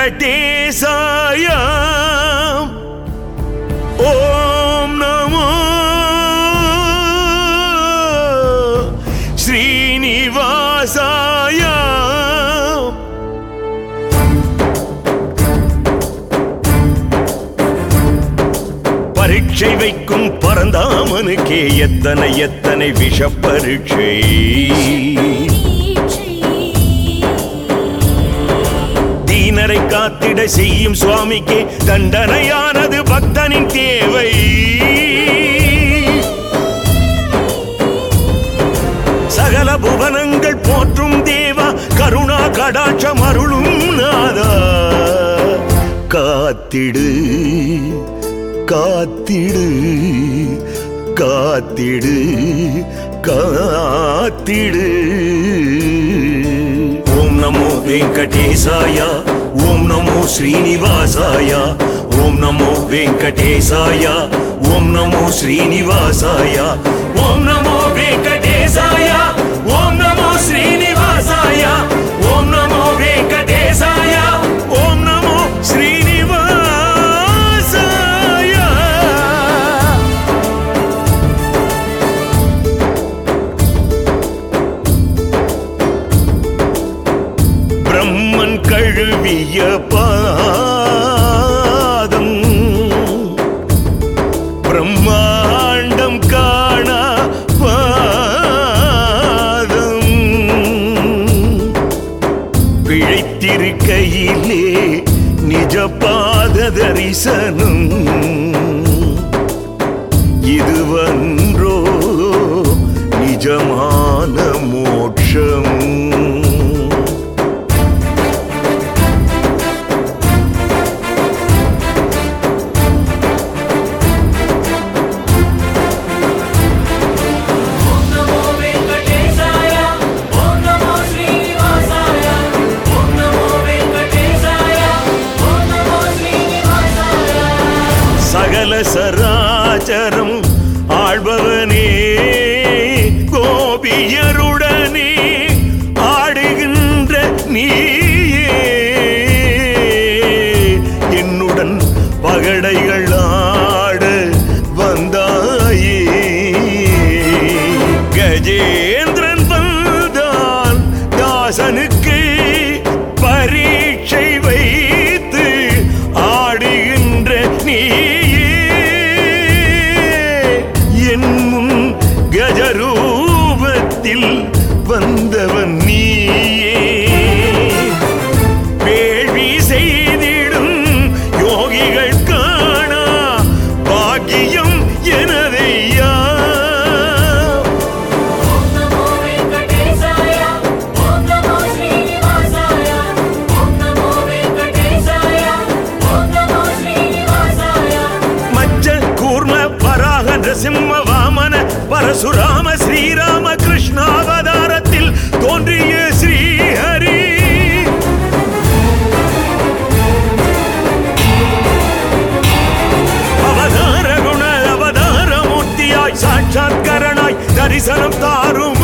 வெங்கடேசாய ஓம் நமோ ஸ்ரீனிவாசாய. பரீட்சை வைக்கும் பரந்தாமனுக்கே எத்தனை எத்தனை விஷ பரீட்சை. தீனரை காத்திட செய்யும் சுவாமிக்கே தண்டனையானது பக்தனின் தேவை. சகல புவனங்கள் போற்றும் தேவா, கருணா கடாட்சம் அருளும் நாதா. காத்திடு காத்திடு காத்திடு காத்திடு. ஓம் நமோ வெங்கடேசாய ஓம் நமோ ஸ்ரீனிவாசாய ஓம் நமோ வெங்கடேசாய ஓம் நமோ ஸ்ரீனிவாசாய ஓம் நமோ வெங்கடேசாய ஓம் நமோ ஸ்ரீனிவாசாய ஓம் நமோ வெங்கடேசாய ஓம் நமோ ஸ்ரீனிவாசாய. பிரம்மன் கழுவிய பாதம் பிரம்மாண்டம் காண பாதம். பிழைத்திருக்கையிலே நிஜ பாத தரிசனம். இதுவன்றோ நிஜமான மோட்சம். சகல சராச்சரம் ஆழ்பவனே, கோபியருடனே ஆடுகின்ற நீயே. என்னுடன் பகடைகள் ஆட வந்தாயே. கஜேந்திரன் வந்தான் தாசனுக்கு பரீட்சை வைத்து ஆடுகின்ற நீயே. கஜரூபத்தில் வந்தவன் நீயே. வேள்வி செய்திடும் யோகிகள் காணா பாக்கியம் எனதையா. மச்ச கூர்ம வராக நரசிம்ம வாமன பரசுராம ஸ்ரீராம கிருஷ்ணாவதாரத்தில் தோன்றிய ஸ்ரீஹரி. அவதார குண அவதார மூர்த்தியாய் சாட்சாத்கரனாய் தரிசனம் தாரும்